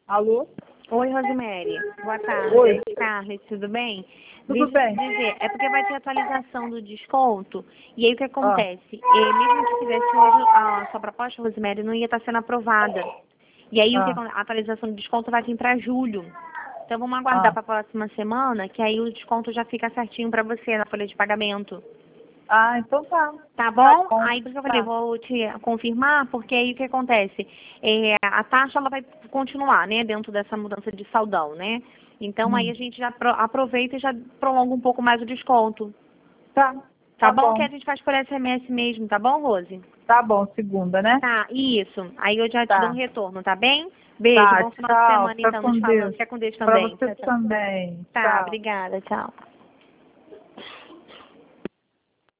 Alô? Oi, Rosemary. Boa tarde. Oi. Carlos, tudo bem? Tudo Deixa eu bem. te dizer, é porque vai ter atualização do desconto, e aí o que Ah, acontece? Mesmo que tivesse hoje a sua proposta, Rosemary, não ia estar sendo aprovada. E aí ah, a atualização do desconto vai vir para julho. Então vamos aguardar ah. para a próxima semana, que aí o desconto já fica certinho para você na folha de pagamento. Então tá. Tá Tá bom? bom. Aí por isso que eu falei, Tá. vou te confirmar, porque aí o que acontece? A taxa ela vai continuar, né, dentro dessa mudança de saldão, né? Então aí a Hum. gente já aproveita e já prolonga um pouco mais o desconto. Tá. Tá Tá bom? Que bom. a gente faz por SMS mesmo, tá bom, Rose? Tá bom, segunda, né? Tá, isso. Aí eu já te dou um Tá. retorno, tá bem? Beijo, Tá, bom final de tchau. semana Fica então, nos com falamos. Deus. Fica com Deus Pra também. você Tchau, tchau. também. Tá, Tchau. obrigada, tchau.